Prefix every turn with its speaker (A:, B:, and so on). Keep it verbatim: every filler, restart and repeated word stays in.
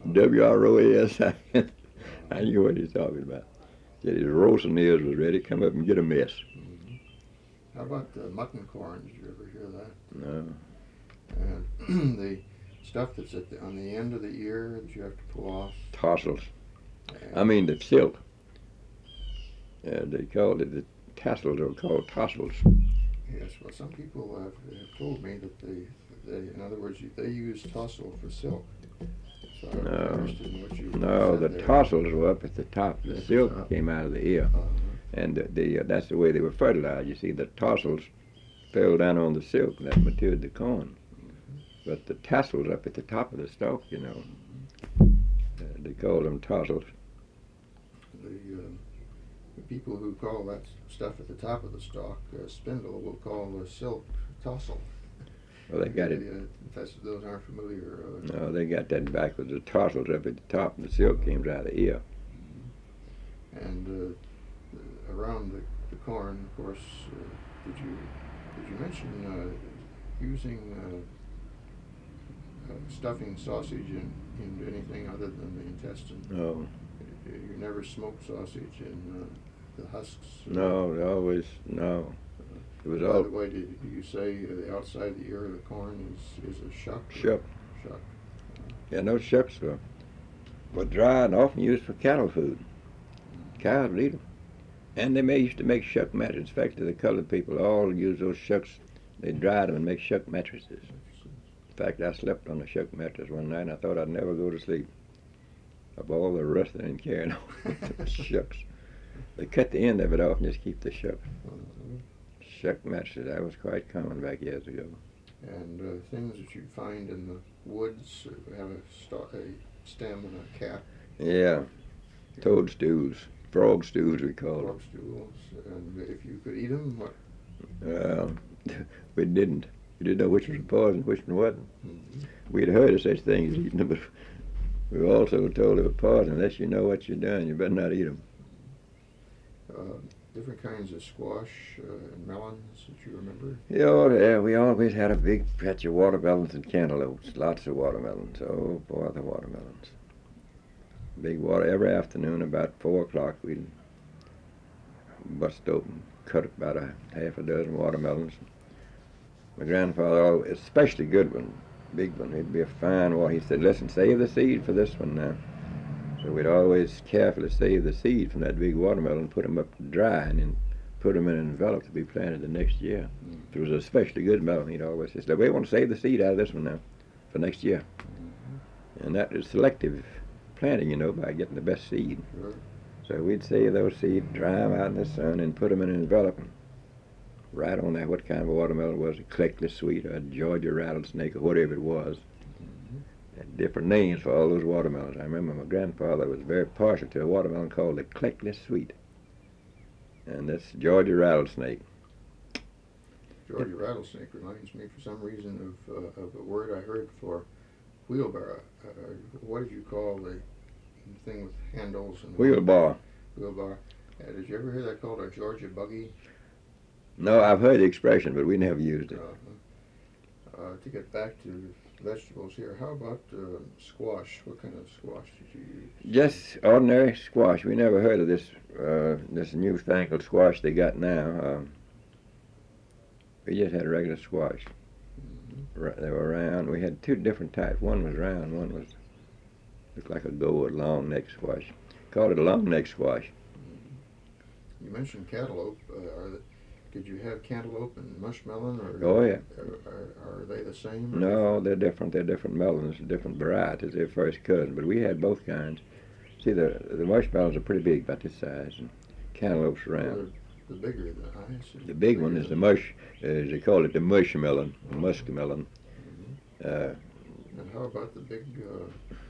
A: W R O A S. I knew what he's talking about. Said his roasting ears was ready. Come up and get a mess.
B: Mm-hmm. How about the mutton corn? Did you ever hear that?
A: No.
B: And the stuff that's at the, on the end of the ear that you have to pull off.
A: Tassels.
B: And
A: I mean the silk. Uh, they called it the tassels. They were called tassels.
B: yes, well, some people have, have told me that they, they, in other words, you- they use tassel for silk. So I'm
A: No.
B: interested in what you
A: No,
B: said
A: the
B: there.
A: tassels were up at the top. The
B: At the
A: silk
B: top.
A: came out of the ear.
B: Uh-huh.
A: And the, the uh, that's the way they were fertilized. You see, the tassels fell down on the silk and that matured the corn. But the tassels up at the top of the stalk, you know, uh, they called them tassels.
B: The, uh, the people who call that stuff at the top of the stalk uh, spindle will call the silk tassel.
A: Well, they got it.
B: Uh, if that's, those aren't familiar. Uh,
A: No, they got that backwards. The tassels up at the top and the silk came out of the ear.
B: and uh, the, around the, the corn, of course, uh, did you did you mention uh, using uh, uh, stuffing sausage in, into anything other than the intestine?
A: No,
B: You, you never smoked sausage in uh, the husks?
A: no, they always, no. It was
B: By
A: all
B: the way, did, do you say uh, the outside of the ear of the corn is, is a shuck? or-
A: shuck.
B: Shuck.
A: Yeah, no shucks were, were dry and often used for cattle food. Cows would eat them. And they may used to make shuck mattresses. In fact, the colored people all used those shucks. They dried them and make shuck mattresses. In fact, I slept on a shuck mattress one night and I thought I'd never go to sleep. Of all the rust they didn't carry on. Shucks. They cut the end of it off and just keep the shuck.
B: Uh,
A: Shuck mattresses, that was quite common back years ago.
B: and uh, things that you find in the woods uh, have a, st- a stem and a cap.
A: Yeah, toadstools, frog stews we called them.
B: Frog stools, and if you could eat them, what?
A: Well, we didn't. We didn't know which was a poison, which one wasn't.
B: Mm-hmm.
A: We'd heard of such things eating them, but we were also told they were poison. Unless you know what you're doing, you better not eat them.
B: Uh, different kinds of squash uh, and melons that you remember.
A: Yeah, yeah, we always had a big patch of watermelons and cantaloupes. Lots of watermelons. Oh, boy, the watermelons. Big water. Every afternoon about four o'clock, we'd bust open, cut about a half a dozen watermelons. My grandfather, always, especially good one, big one, he'd be a fine one. He said, listen, save the seed for this one now. So we'd always carefully save the seed from that big watermelon, put them up to dry, and then put them in an envelope to be planted the next year.
B: Mm.
A: If it was an especially good melon, he'd always say, we want to save the seed out of this one now for next year.
B: Mm-hmm.
A: And that is selective planting, you know, by getting the best seed.
B: Sure.
A: So we'd save those seeds, dry them out in the sun, and put them in an envelope. And write on there what kind of a watermelon it was, a Cleckless Sweet or a Georgia Rattlesnake or whatever it was.
B: Mm-hmm.
A: Had different names for all those watermelons. I remember my grandfather was very partial to a watermelon called the Cleckless Sweet. And that's Georgia Rattlesnake.
B: Georgia rattlesnake reminds me, for some reason, of uh, of a word I heard for wheelbarrow. Uh, what did you call the thing with handles and
A: Wheelbar.
B: wheelbar? Uh, did you ever hear that called a Georgia buggy?
A: No, I've heard the expression, but we never used it.
B: Uh, uh, to get back to vegetables here, how about uh, squash? What kind of squash did you use?
A: Just ordinary squash. We never heard of this uh, this newfangled squash they got now. Um, we just had a regular squash.
B: Mm-hmm.
A: Ra- They were round. We had two different types. One was round. One was looked like a gourd, long neck squash. Called it a long neck squash.
B: Mm-hmm. You mentioned cantaloupe. Uh, are the, did you have cantaloupe and mushmelon, or
A: Oh yeah.
B: are, are, are they the same? or
A: No, they're different. They're different melons, different varieties. They're first cousins, but we had both kinds. See, the the marshmallows are pretty big, about this size, and cantaloupes
B: different?
A: round.
B: Well, the bigger, the I assume.
A: The big one is the mush, uh, they call it the mushmelon, the muskmelon.
B: Mhm.
A: Uh,
B: And how about the big uh,